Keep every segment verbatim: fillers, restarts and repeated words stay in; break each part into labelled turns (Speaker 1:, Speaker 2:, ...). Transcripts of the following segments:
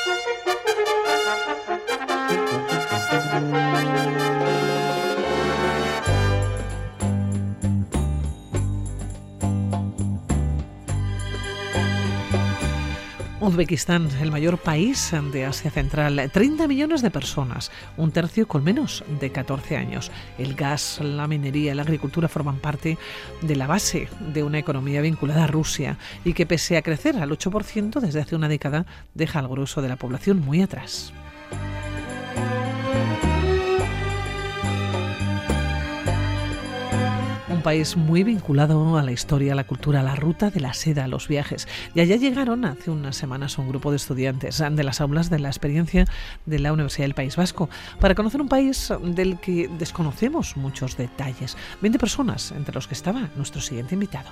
Speaker 1: Uzbekistán, el mayor país de Asia Central, treinta millones de personas, un tercio con menos de catorce años. El gas, la minería, la agricultura forman parte de la base de una economía vinculada a Rusia y que, pese a crecer al ocho por ciento desde hace una década, deja al grueso de la población muy atrás. Un país muy vinculado a la historia, a la cultura, a la ruta de la seda, a los viajes. Y allá llegaron hace unas semanas un grupo de estudiantes de las aulas de la experiencia de la Universidad del País Vasco para conocer un país del que desconocemos muchos detalles. veinte personas, entre los que estaba nuestro siguiente invitado.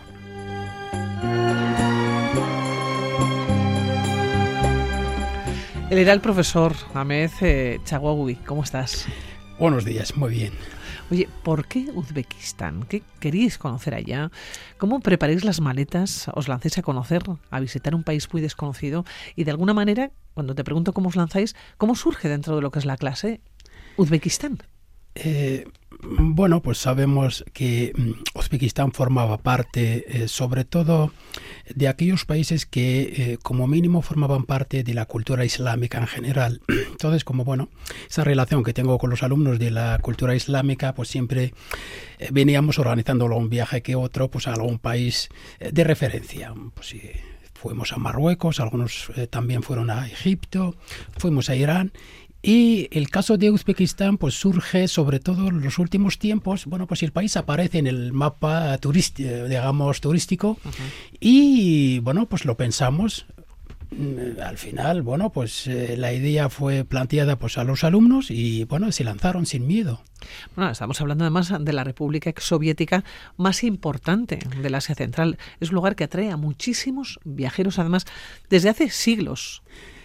Speaker 1: Él era el profesor Ahmed eh, Chagwawi. ¿Cómo estás?
Speaker 2: Buenos días, muy bien.
Speaker 1: Oye, ¿por qué Uzbekistán? ¿Qué queríais conocer allá? ¿Cómo preparáis las maletas? ¿Os lancéis a conocer, a visitar un país muy desconocido? Y de alguna manera, cuando te pregunto cómo os lanzáis, ¿cómo surge dentro de lo que es la clase Uzbekistán?
Speaker 2: Eh, bueno, pues sabemos que Uzbekistán formaba parte, eh, sobre todo, de aquellos países que, eh, como mínimo, formaban parte de la cultura islámica en general. Entonces, como bueno, esa relación que tengo con los alumnos de la cultura islámica, pues siempre eh, veníamos organizándolo un viaje que otro, pues a algún país eh, de referencia. Pues sí. Fuimos a Marruecos, algunos eh, también fueron a Egipto, fuimos a Irán. Y el caso de Uzbekistán pues surge sobre todo en los últimos tiempos. Bueno, pues el país aparece en el mapa turístico, digamos, turístico. Uh-huh. Y bueno, pues lo pensamos. Al final, bueno, pues eh, la idea fue planteada pues a los alumnos y bueno, se lanzaron sin miedo.
Speaker 1: Bueno, estamos hablando además de la República Exsoviética más importante del Asia Central. Es un lugar que atrae a muchísimos viajeros, además, desde hace siglos.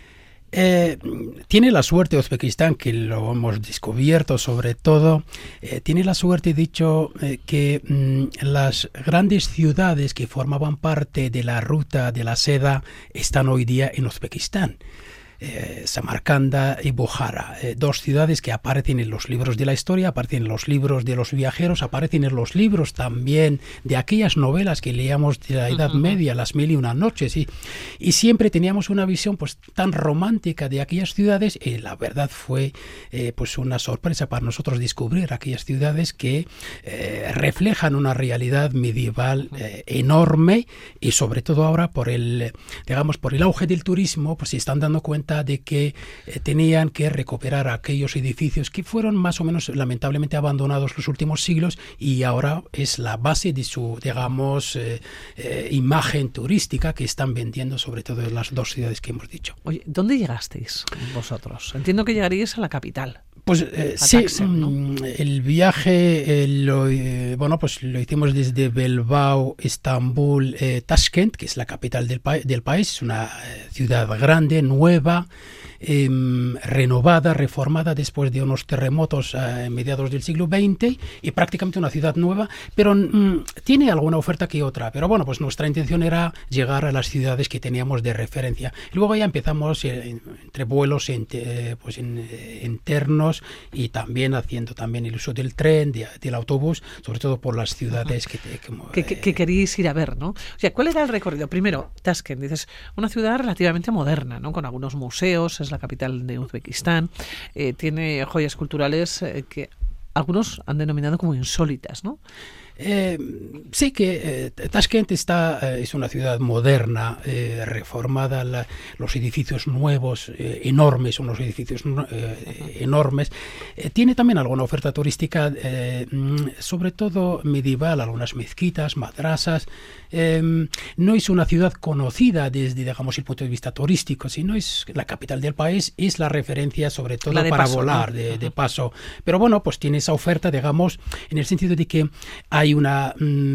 Speaker 2: Eh, tiene la suerte Uzbekistán, que lo hemos descubierto sobre todo, eh, tiene la suerte, dicho, eh, que mm, las grandes ciudades que formaban parte de la ruta de la seda están hoy día en Uzbekistán. Eh, Samarcanda y Bukhara, eh, dos ciudades que aparecen en los libros de la historia, aparecen en los libros de los viajeros, aparecen en los libros también de aquellas novelas que leíamos de la Edad uh-huh. Media, las mil y una noches, y, y siempre teníamos una visión pues tan romántica de aquellas ciudades, y la verdad fue eh, pues una sorpresa para nosotros descubrir aquellas ciudades que eh, reflejan una realidad medieval eh, enorme, y sobre todo ahora por el, digamos, por el auge del turismo, pues se están dando cuenta de que eh, tenían que recuperar aquellos edificios que fueron más o menos lamentablemente abandonados los últimos siglos, y ahora es la base de su, digamos, eh, eh, imagen turística que están vendiendo, sobre todo en las dos ciudades que hemos dicho.
Speaker 1: Oye, ¿dónde llegasteis vosotros? Entiendo que llegaríais a la capital.
Speaker 2: Pues eh, sí, Taksim, ¿no? El viaje eh, lo, eh, bueno, pues lo hicimos desde Bilbao, Estambul, eh, Tashkent, que es la capital del, pa- del país, es una eh, ciudad grande, nueva, eh, renovada, reformada después de unos terremotos a eh, mediados del siglo veinte, y prácticamente una ciudad nueva, pero mm, tiene alguna oferta que otra. Pero bueno, pues nuestra intención era llegar a las ciudades que teníamos de referencia. Y luego ya empezamos eh, entre vuelos eh, pues en, eh, internos, y también haciendo también el uso del tren, de, del autobús, sobre todo por las ciudades que, que, como,
Speaker 1: que, que, que queríais ir a ver, ¿no? O sea, ¿cuál era el recorrido? Primero, Tashkent, dices, una ciudad relativamente moderna, ¿no? Con algunos museos, es la capital de Uzbekistán, eh, tiene joyas culturales eh, que algunos han denominado como insólitas, ¿no?
Speaker 2: Eh, sí que eh, Tashkent está, eh, es una ciudad moderna, eh, reformada, la, los edificios nuevos, eh, enormes, unos edificios eh, enormes. Eh, tiene también alguna oferta turística, eh, sobre todo medieval, algunas mezquitas, madrasas. Eh, no es una ciudad conocida desde, digamos, el punto de vista turístico, sino es la capital del país, es la referencia sobre todo para paso, volar, ¿no? de, de paso. Pero bueno, pues tiene esa oferta, digamos, en el sentido de que hay una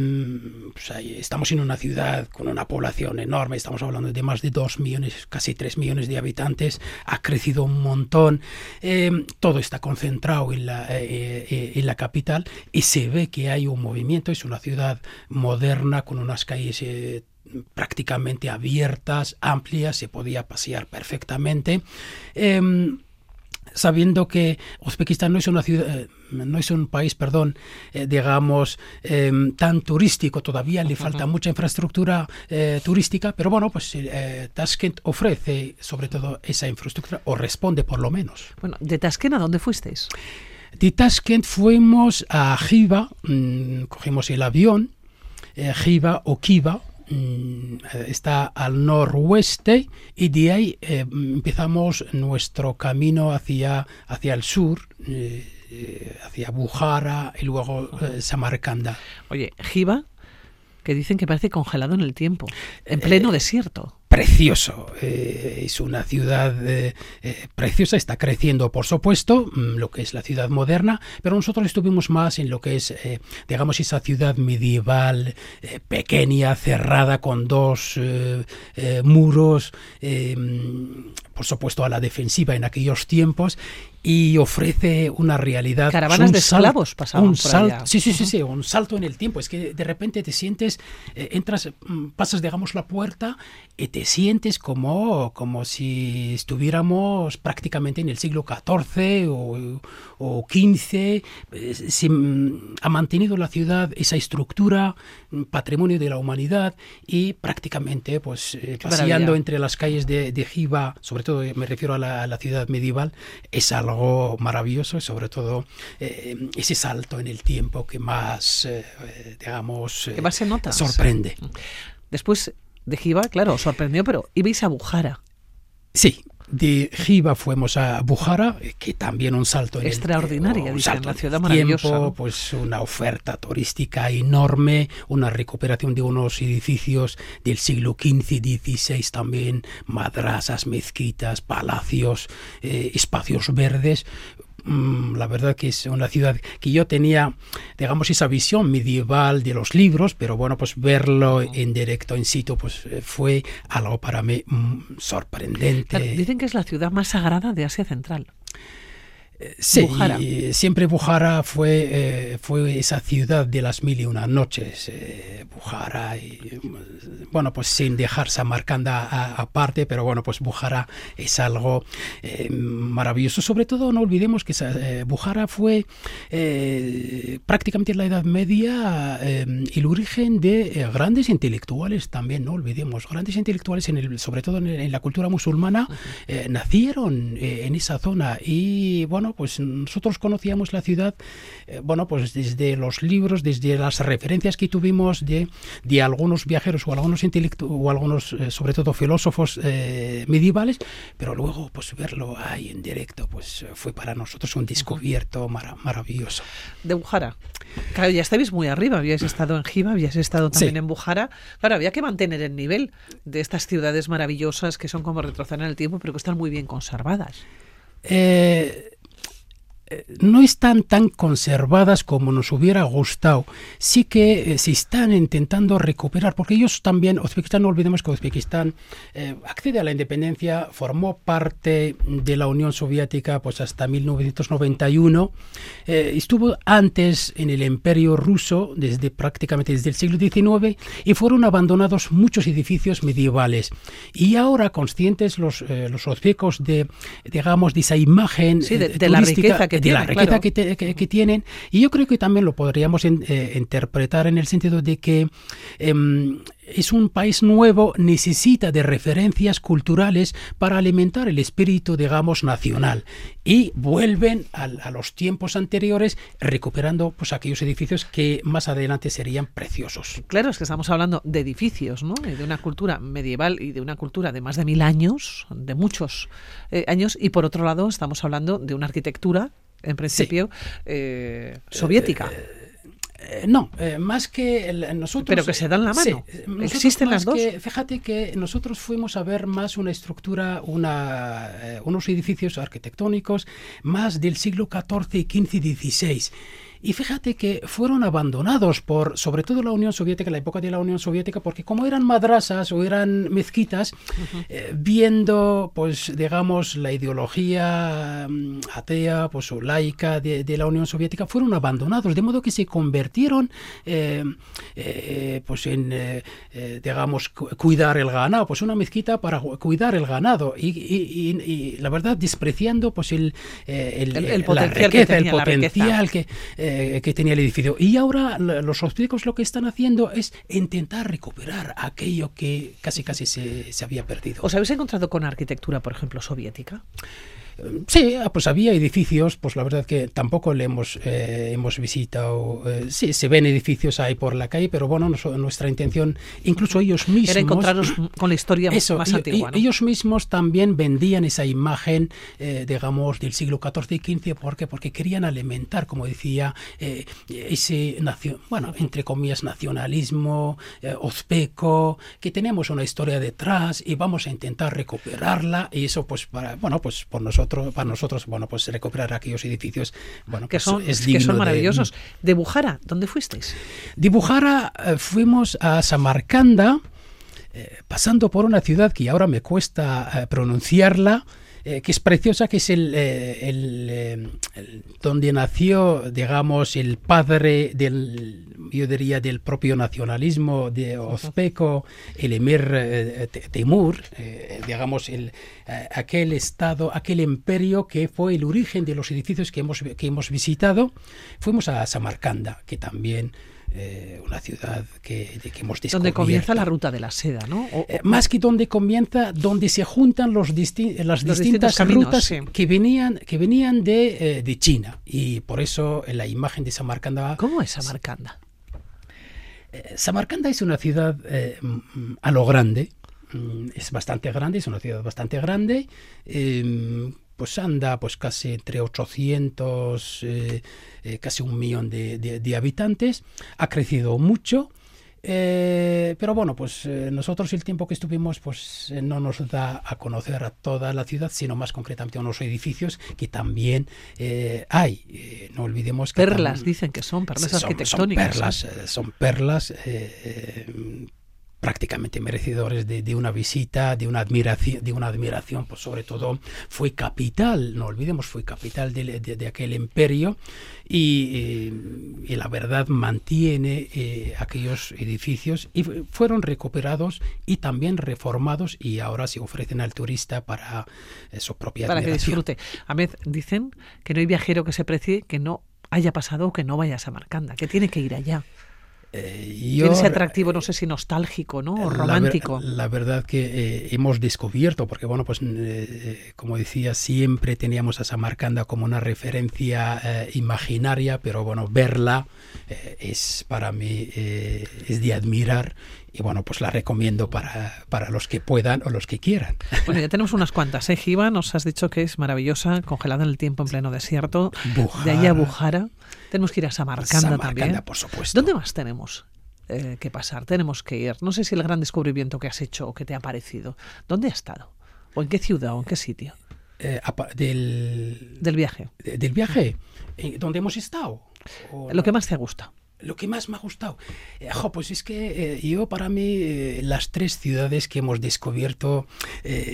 Speaker 2: mmm, pues hay, estamos en una ciudad con una población enorme, estamos hablando de más de dos millones, casi tres millones de habitantes, ha crecido un montón, eh, todo está concentrado en la, eh, eh, en la capital, y se ve que hay un movimiento, es una ciudad moderna con unas calles eh, prácticamente abiertas, amplias, se podía pasear perfectamente. Eh, sabiendo que Uzbekistán no es una ciudad, eh, no es un país, perdón, eh, digamos, eh, tan turístico, todavía le falta uh-huh. mucha infraestructura eh, turística, pero bueno, pues eh, Tashkent ofrece sobre todo esa infraestructura, o responde por lo menos.
Speaker 1: Bueno, ¿de Tashkent a dónde fuisteis?
Speaker 2: De Tashkent fuimos a Khiva, mmm, cogimos el avión, eh, Khiva o Khiva, está al noroeste, y de ahí eh, empezamos nuestro camino hacia, hacia el sur, eh, hacia Bukhara y luego eh, Samarcanda.
Speaker 1: Oye, Khiva, que dicen que parece congelado en el tiempo, en pleno eh, desierto.
Speaker 2: Precioso, eh, es una ciudad eh, eh, preciosa, está creciendo por supuesto, lo que es la ciudad moderna, pero nosotros estuvimos más en lo que es, eh, digamos, esa ciudad medieval, eh, pequeña, cerrada, con dos eh, eh, muros, eh, por supuesto a la defensiva en aquellos tiempos, y ofrece una realidad.
Speaker 1: Caravanas de esclavos pasaban
Speaker 2: un
Speaker 1: por
Speaker 2: salto,
Speaker 1: allá.
Speaker 2: Sí, sí, sí, sí, un salto en el tiempo. Es que de repente te sientes, eh, entras, pasas, digamos, la puerta y te sientes como, como si estuviéramos prácticamente en el siglo catorce o, o quince. Eh, se, ha mantenido la ciudad esa estructura, patrimonio de la humanidad, y prácticamente, pues, eh, paseando maravilla. Entre las calles de, de Khiva, sobre todo me refiero a la, a la ciudad medieval, es algo algo maravilloso, y sobre todo eh, ese salto en el tiempo que más, eh, digamos, eh,
Speaker 1: que más se nota.
Speaker 2: Sorprende.
Speaker 1: Después de Khiva, claro, sorprendió, pero ibais a Bukhara.
Speaker 2: Sí, de Khiva fuimos a Bukhara, que también un salto en
Speaker 1: extraordinaria,
Speaker 2: el, un
Speaker 1: dicen,
Speaker 2: salto
Speaker 1: una ciudad
Speaker 2: en el
Speaker 1: maravillosa,
Speaker 2: tiempo,
Speaker 1: ¿no?
Speaker 2: Pues una oferta turística enorme, una recuperación de unos edificios del siglo quince y dieciséis también, madrasas, mezquitas, palacios, eh, espacios verdes. La verdad que es una ciudad que yo tenía, digamos, esa visión medieval de los libros, pero bueno, pues verlo en directo, in situ, pues fue algo para mí sorprendente.
Speaker 1: Claro, dicen que es la ciudad más sagrada de Asia Central.
Speaker 2: Sí, y siempre Bukhara fue, eh, fue esa ciudad de las mil y una noches. Eh, Bukhara, y, bueno, pues sin dejar Samarcanda aparte, pero bueno, pues Bukhara es algo eh, maravilloso. Sobre todo, no olvidemos que eh, Bukhara fue eh, prácticamente en la Edad Media eh, el origen de eh, grandes intelectuales también, no olvidemos. Grandes intelectuales, en el, sobre todo en, en la cultura musulmana, eh, nacieron eh, en esa zona, y bueno, pues nosotros conocíamos la ciudad, eh, bueno, pues desde los libros, desde las referencias que tuvimos de, de algunos viajeros o algunos intelectuales o algunos, eh, sobre todo, filósofos eh, medievales, pero luego, pues verlo ahí en directo, pues fue para nosotros un descubierto mar maravilloso.
Speaker 1: De Bukhara. Claro, ya estabais muy arriba, habíais estado en Khiva, habíais estado también sí. en Bukhara. Claro, había que mantener el nivel de estas ciudades maravillosas que son como retroceder en el tiempo, pero que están muy bien conservadas.
Speaker 2: Eh... No están tan conservadas como nos hubiera gustado. Sí que eh, se están intentando recuperar, porque ellos también, Uzbekistán, no olvidemos que Uzbekistán eh, accede a la independencia, formó parte de la Unión Soviética pues hasta mil novecientos noventa y uno, eh, estuvo antes en el Imperio Ruso, desde prácticamente desde el siglo diecinueve, y fueron abandonados muchos edificios medievales. Y ahora, conscientes los, eh, los uzbecos de, digamos, de esa imagen
Speaker 1: sí, de,
Speaker 2: eh,
Speaker 1: de la riqueza que
Speaker 2: de
Speaker 1: tienen,
Speaker 2: la riqueza
Speaker 1: claro.
Speaker 2: que, te, que, que tienen, y yo creo que también lo podríamos en, eh, interpretar en el sentido de que eh, es un país nuevo, necesita de referencias culturales para alimentar el espíritu, digamos, nacional, y vuelven a, a los tiempos anteriores recuperando pues aquellos edificios que más adelante serían preciosos.
Speaker 1: Claro, es que estamos hablando de edificios, ¿no? De una cultura medieval y de una cultura de más de mil años, de muchos eh, años, y por otro lado estamos hablando de una arquitectura en principio sí. eh, soviética.
Speaker 2: Eh, eh, no, eh, más que el, nosotros...
Speaker 1: Pero que se dan la mano. Sí, ¿existen las dos?
Speaker 2: Que, fíjate que nosotros fuimos a ver más una estructura, una, eh, unos edificios arquitectónicos más del siglo catorce, quince y dieciséis. Y fíjate que fueron abandonados por, sobre todo la Unión Soviética, la época de la Unión Soviética, porque como eran madrasas o eran mezquitas, uh-huh. eh, viendo, pues, digamos, la ideología um, atea, pues, o laica de, de la Unión Soviética, fueron abandonados, de modo que se convirtieron, eh, eh, pues, en, eh, eh, digamos, cu- cuidar el ganado, pues, una mezquita para cuidar el ganado, y, y, y, y la verdad, despreciando, pues, el, eh, el,
Speaker 1: el, el
Speaker 2: la
Speaker 1: potencial
Speaker 2: riqueza,
Speaker 1: que tenía,
Speaker 2: el potencial
Speaker 1: la
Speaker 2: que, eh, que tenía el edificio. Y ahora los austríacos lo que están haciendo es intentar recuperar aquello que casi casi se, se había perdido.
Speaker 1: ¿Os habéis encontrado con arquitectura, por ejemplo, soviética?
Speaker 2: Sí, pues había edificios, pues la verdad que tampoco le hemos eh, hemos visitado. Eh, sí, se ven edificios ahí por la calle, pero bueno, nos, nuestra intención, incluso ellos mismos,
Speaker 1: era encontraros con la historia eso, más
Speaker 2: y,
Speaker 1: antigua, ¿no?
Speaker 2: Ellos mismos también vendían esa imagen, eh, digamos, del siglo catorce y quince, porque porque querían alimentar, como decía, eh, ese nacio, bueno, entre comillas, nacionalismo eh, uzbeco, que tenemos una historia detrás y vamos a intentar recuperarla, y eso, pues, para, bueno, pues por nosotros. Para nosotros, bueno, pues recuperar aquellos edificios, bueno,
Speaker 1: que
Speaker 2: pues
Speaker 1: son,
Speaker 2: es,
Speaker 1: que son maravillosos.
Speaker 2: De,
Speaker 1: de Bujara, ¿dónde fuisteis?
Speaker 2: De Bujara eh, fuimos a Samarcanda, eh, pasando por una ciudad que ahora me cuesta eh, pronunciarla, eh, que es preciosa, que es el, eh, el, eh, el donde nació, digamos, el padre del, yo diría, del propio nacionalismo de uzbeco, el emir eh, Timur, eh, digamos, el, eh, aquel estado, aquel imperio que fue el origen de los edificios que hemos, que hemos visitado. Fuimos a Samarcanda, que también Eh, una ciudad que, de que hemos descubierto.
Speaker 1: Donde comienza la ruta de la seda, ¿no? O,
Speaker 2: eh, más que donde comienza, donde se juntan los disti- las
Speaker 1: los
Speaker 2: distintas
Speaker 1: caminos,
Speaker 2: rutas
Speaker 1: sí.
Speaker 2: que venían que venían de, eh, de China. Y por eso en la imagen de Samarcanda...
Speaker 1: ¿Cómo es Samarcanda?
Speaker 2: Eh, Samarcanda es una ciudad eh, a lo grande. Es bastante grande, es una ciudad bastante grande. Eh, pues anda pues casi entre ochocientos, eh, eh, casi un millón de, de, de habitantes. Ha crecido mucho, eh, pero bueno, pues eh, nosotros el tiempo que estuvimos pues eh, no nos da a conocer a toda la ciudad, sino más concretamente a unos edificios que también eh, hay. Eh, no olvidemos que...
Speaker 1: Perlas, tam- dicen que son perlas son, arquitectónicas.
Speaker 2: Son perlas, eh, son perlas eh, eh, prácticamente merecedores de, de una visita, de una admiración, de una admiración, pues sobre todo fue capital, no olvidemos, fue capital de, de, de aquel imperio, y, eh, y la verdad mantiene eh, aquellos edificios, y fueron recuperados y también reformados, y ahora se ofrecen al turista para eh, su propia
Speaker 1: para
Speaker 2: admiración.
Speaker 1: que disfrute. Ahmed, dicen que no hay viajero que se precie que no haya pasado o que no vaya a Samarcanda, que tiene que ir allá.
Speaker 2: Eh, yo,
Speaker 1: Tiene ese atractivo, no sé si nostálgico, ¿no? O romántico.
Speaker 2: La, ver, la verdad que eh, hemos descubierto, porque bueno, pues eh, como decía, siempre teníamos a Samarcanda como una referencia eh, imaginaria, pero bueno, verla eh, es para mí eh, es de admirar. Y bueno, pues la recomiendo para, para los que puedan o los que quieran.
Speaker 1: Bueno, ya tenemos unas cuantas, ¿eh, Giva? Nos has dicho que es maravillosa, congelada en el tiempo en pleno desierto.
Speaker 2: Bujara.
Speaker 1: De ahí a Bujara. Tenemos que ir a Samarcanda,
Speaker 2: Samarcanda
Speaker 1: también.
Speaker 2: Por supuesto.
Speaker 1: ¿Dónde más tenemos eh, que pasar? Tenemos que ir. No sé si el gran descubrimiento que has hecho o que te ha parecido. ¿Dónde has estado? ¿O en qué ciudad o en qué sitio?
Speaker 2: Eh, del,
Speaker 1: del viaje.
Speaker 2: De, del viaje. ¿Dónde hemos estado?
Speaker 1: ¿O lo que más te ha gustado?
Speaker 2: Lo que más me ha gustado, eh, jo, pues es que eh, yo para mí eh, las tres ciudades que hemos descubierto eh,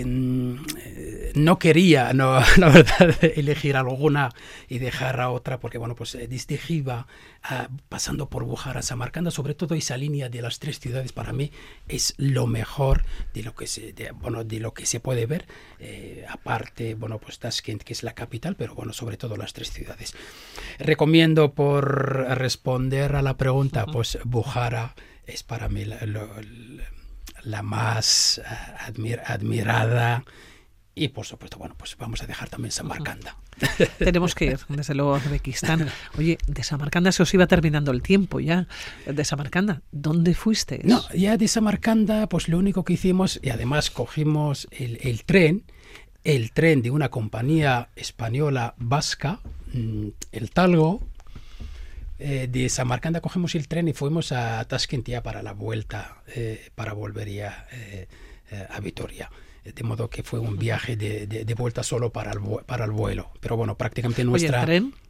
Speaker 2: no quería, no, la verdad, elegir alguna y dejar a otra, porque bueno, pues desde Giva, a, pasando por Bujara, Samarcanda, sobre todo esa línea de las tres ciudades para mí es lo mejor de lo que se, de, bueno, de lo que se puede ver, eh, aparte, bueno, pues Tashkent, que es la capital, pero bueno, sobre todo las tres ciudades. Recomiendo, por responder a la pregunta, uh-huh. pues Bujara es para mí la, la, la más admir, admirada, y por supuesto, bueno, pues vamos a dejar también Samarcanda.
Speaker 1: Uh-huh. Tenemos que ir, desde luego, a Uzbekistán. Oye, de Samarcanda se os iba terminando el tiempo ya. De Samarcanda, ¿dónde fuiste?
Speaker 2: No, ya de Samarcanda, pues lo único que hicimos, y además cogimos el, el tren, el tren de una compañía española vasca, el Talgo. Eh, de Samarcanda cogemos el tren y fuimos a Tashkent ya para la vuelta, eh, para volver ya eh, eh, a Vitoria. De modo que fue un viaje de, de, de vuelta solo para el, para el vuelo. Pero bueno, prácticamente nuestra...
Speaker 1: Oye, ¿el tren?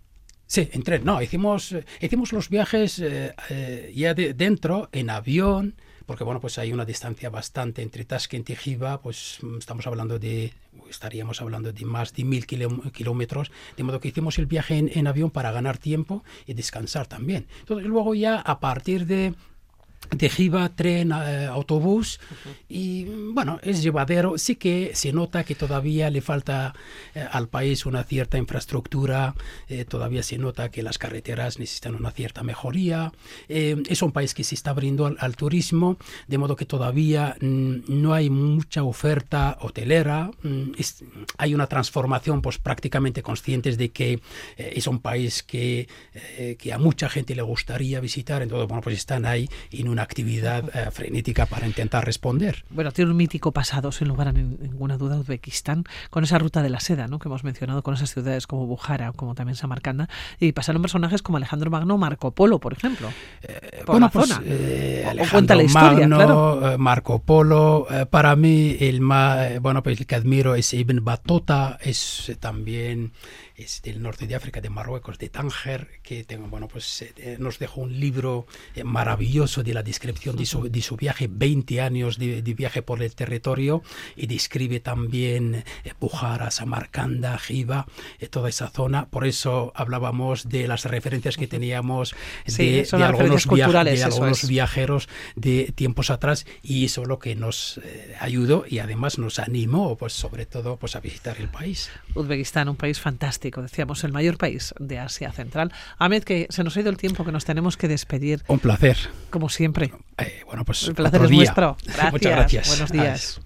Speaker 2: Sí, en tren. No, hicimos, hicimos los viajes eh, eh, ya de, dentro, en avión, porque bueno, pues hay una distancia bastante entre Tashkent y Jiva, pues estamos hablando de, estaríamos hablando de más de mil kilómetros, de modo que hicimos el viaje en, en avión para ganar tiempo y descansar también. Entonces luego ya a partir de de Jiva, tren, eh, autobús, uh-huh. y bueno, es llevadero. Sí que se nota que todavía le falta eh, al país una cierta infraestructura, eh, todavía se nota que las carreteras necesitan una cierta mejoría. Eh, es un país que se está abriendo al, al turismo, de modo que todavía mm, no hay mucha oferta hotelera. Mm, es, hay una transformación, pues prácticamente conscientes de que eh, es un país que, eh, que a mucha gente le gustaría visitar, entonces bueno, pues están ahí en una actividad eh, frenética para intentar responder.
Speaker 1: Bueno, tiene un mítico pasado, sin lugar a ninguna duda, Uzbekistán, con esa ruta de la seda, ¿no?, que hemos mencionado, con esas ciudades como Bukhara, como también Samarcanda, y pasaron personajes como Alejandro Magno, Marco Polo, por ejemplo.
Speaker 2: Eh, por bueno, la pues zona. Eh,
Speaker 1: Alejandro o cuenta la historia,
Speaker 2: Magno,
Speaker 1: claro.
Speaker 2: Marco Polo, eh, para mí el más, bueno, pues el que admiro es Ibn Battuta, es eh, también es del norte de África, de Marruecos, de Tánger, que tengo, bueno, pues eh, nos dejó un libro eh, maravilloso de la descripción de su, de su viaje, veinte años de, de viaje por el territorio, y describe también eh, Bukhara, Samarcanda, Jiva, eh, toda esa zona. Por eso hablábamos de las referencias que teníamos de,
Speaker 1: sí,
Speaker 2: de algunos,
Speaker 1: viaje,
Speaker 2: de algunos es. viajeros de tiempos atrás, y eso es lo que nos eh, ayudó y además nos animó, pues sobre todo, pues a visitar el país.
Speaker 1: Uzbekistán, un país fantástico, decíamos, el mayor país de Asia Central. Ahmed, que se nos ha ido el tiempo, que nos tenemos que despedir.
Speaker 2: Un placer.
Speaker 1: Como siempre.
Speaker 2: Eh, bueno, pues
Speaker 1: el placer es
Speaker 2: día.
Speaker 1: nuestro. Gracias.
Speaker 2: Muchas gracias.
Speaker 1: Buenos días.
Speaker 2: Adiós.